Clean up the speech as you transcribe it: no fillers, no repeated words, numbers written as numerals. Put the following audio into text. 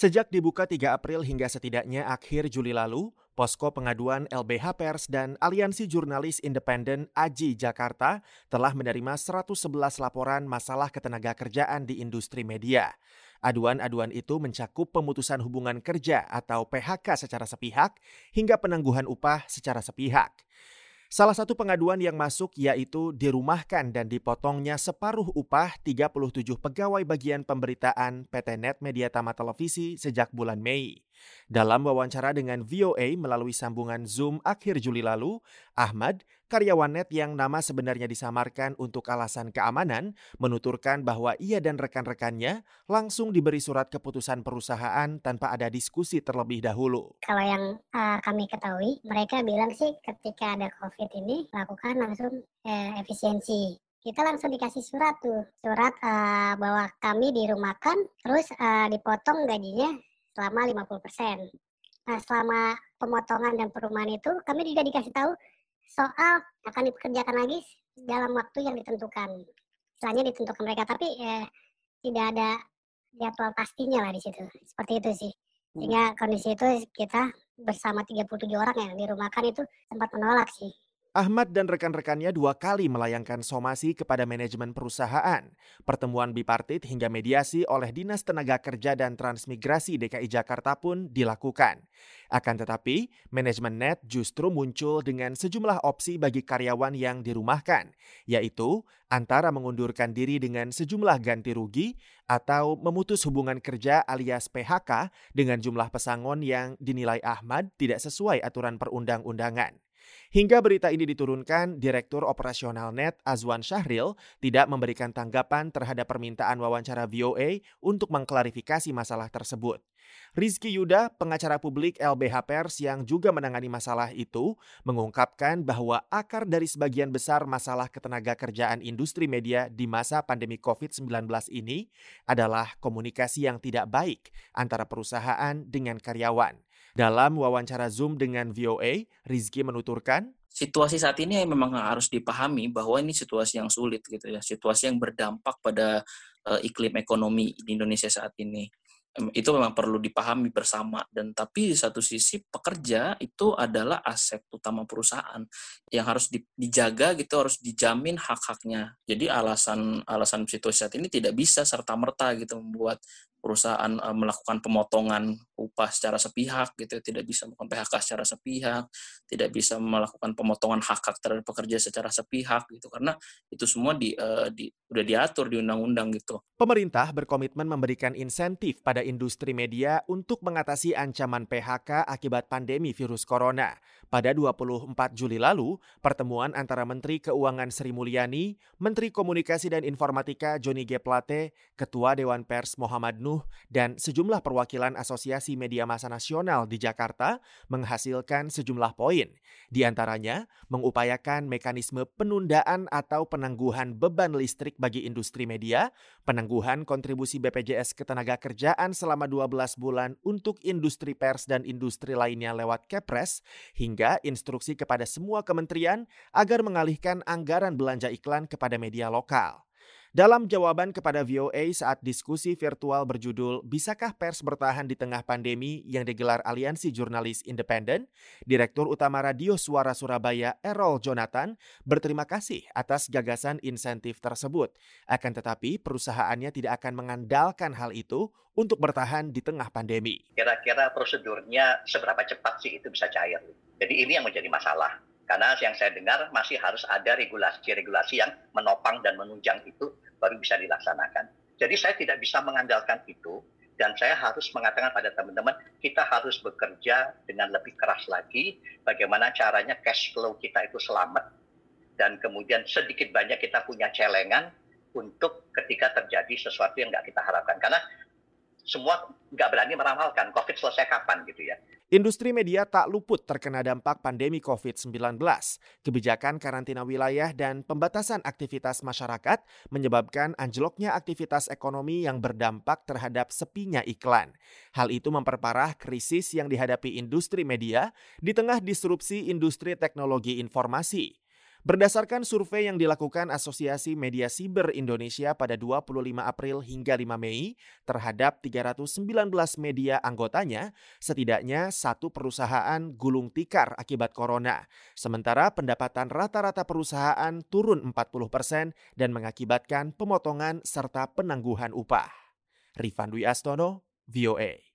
Sejak dibuka 3 April hingga setidaknya akhir Juli lalu, Posko Pengaduan LBH Pers dan Aliansi Jurnalis Independen AJI Jakarta telah menerima 111 laporan masalah ketenagakerjaan di industri media. Aduan-aduan itu mencakup pemutusan hubungan kerja atau PHK secara sepihak hingga penangguhan upah secara sepihak. Salah satu pengaduan yang masuk yaitu dirumahkan dan dipotongnya separuh upah 37 pegawai bagian pemberitaan PT Net Media Tama Televisi sejak bulan Mei. Dalam wawancara dengan VOA melalui sambungan Zoom akhir Juli lalu, Ahmad, karyawan Net yang nama sebenarnya disamarkan untuk alasan keamanan, menuturkan bahwa ia dan rekan-rekannya langsung diberi surat keputusan perusahaan tanpa ada diskusi terlebih dahulu. Kalau yang kami ketahui, mereka bilang sih ketika ada COVID ini lakukan langsung efisiensi. Kita langsung dikasih surat bahwa kami dirumahkan, terus dipotong gajinya selama 50%. Nah, selama pemotongan dan perumahan itu kami juga dikasih tahu soal akan dipekerjakan lagi dalam waktu yang ditentukan. Istilahnya ditentukan mereka, tapi tidak ada jadwal pastinya lah di situ. Seperti itu sih. Sehingga kondisi itu kita bersama 37 orang yang dirumahkan itu sempat menolak sih. Ahmad dan rekan-rekannya 2 kali melayangkan somasi kepada manajemen perusahaan. Pertemuan bipartit hingga mediasi oleh Dinas Tenaga Kerja dan Transmigrasi DKI Jakarta pun dilakukan. Akan tetapi, manajemen Net justru muncul dengan sejumlah opsi bagi karyawan yang dirumahkan, yaitu antara mengundurkan diri dengan sejumlah ganti rugi atau memutus hubungan kerja alias PHK dengan jumlah pesangon yang dinilai Ahmad tidak sesuai aturan perundang-undangan. Hingga berita ini diturunkan, Direktur Operasional Net Azwan Syahril tidak memberikan tanggapan terhadap permintaan wawancara VOA untuk mengklarifikasi masalah tersebut. Rizky Yuda, pengacara publik LBH Pers yang juga menangani masalah itu, mengungkapkan bahwa akar dari sebagian besar masalah ketenagakerjaan industri media di masa pandemi COVID-19 ini adalah komunikasi yang tidak baik antara perusahaan dengan karyawan. Dalam wawancara Zoom dengan VOA, Rizky menuturkan, situasi saat ini memang harus dipahami bahwa ini situasi yang sulit gitu ya, situasi yang berdampak pada iklim ekonomi di Indonesia saat ini. Itu memang perlu dipahami bersama, dan tapi di satu sisi pekerja itu adalah aset utama perusahaan yang harus dijaga gitu, harus dijamin hak-haknya. Jadi alasan situasi saat ini tidak bisa serta-merta gitu membuat perusahaan melakukan pemotongan upah secara sepihak gitu, tidak bisa melakukan PHK secara sepihak, tidak bisa melakukan pemotongan hak-hak terhadap pekerja secara sepihak gitu, karena itu semua udah diatur di undang-undang gitu. pemerintah berkomitmen memberikan insentif pada industri media untuk mengatasi ancaman PHK akibat pandemi virus corona. Pada 24 Juli lalu, pertemuan antara Menteri Keuangan Sri Mulyani, Menteri Komunikasi dan Informatika Johnny G. Plate, Ketua Dewan Pers Muhammad Nuh, dan sejumlah perwakilan Asosiasi Media Massa Nasional di Jakarta menghasilkan sejumlah poin. Di antaranya, mengupayakan mekanisme penundaan atau penangguhan beban listrik bagi industri media, penangguhan kontribusi BPJS Ketenagakerjaan selama 12 bulan untuk industri pers dan industri lainnya lewat Kepres, hingga instruksi kepada semua kementerian agar mengalihkan anggaran belanja iklan kepada media lokal. Dalam jawaban kepada VOA saat diskusi virtual berjudul Bisakah Pers Bertahan di Tengah Pandemi yang digelar Aliansi Jurnalis Independen, Direktur Utama Radio Suara Surabaya Errol Jonathan berterima kasih atas gagasan insentif tersebut. Akan tetapi perusahaannya tidak akan mengandalkan hal itu untuk bertahan di tengah pandemi. Kira-kira prosedurnya seberapa cepat sih itu bisa cair? Jadi ini yang menjadi masalah. Karena yang saya dengar masih harus ada regulasi-regulasi yang menopang dan menunjang itu baru bisa dilaksanakan. Jadi saya tidak bisa mengandalkan itu, dan saya harus mengatakan pada teman-teman, kita harus bekerja dengan lebih keras lagi, bagaimana caranya cash flow kita itu selamat, dan kemudian sedikit banyak kita punya celengan untuk ketika terjadi sesuatu yang nggak kita harapkan. Karena semua nggak berani meramalkan COVID selesai kapan gitu ya. Industri media tak luput terkena dampak pandemi COVID-19. Kebijakan karantina wilayah dan pembatasan aktivitas masyarakat menyebabkan anjloknya aktivitas ekonomi yang berdampak terhadap sepinya iklan. Hal itu memperparah krisis yang dihadapi industri media di tengah disrupsi industri teknologi informasi. Berdasarkan survei yang dilakukan Asosiasi Media Siber Indonesia pada 25 April hingga 5 Mei terhadap 319 media anggotanya, setidaknya satu perusahaan gulung tikar akibat corona. Sementara pendapatan rata-rata perusahaan turun 40% dan mengakibatkan pemotongan serta penangguhan upah. Rifan Dwi Astono, VOA.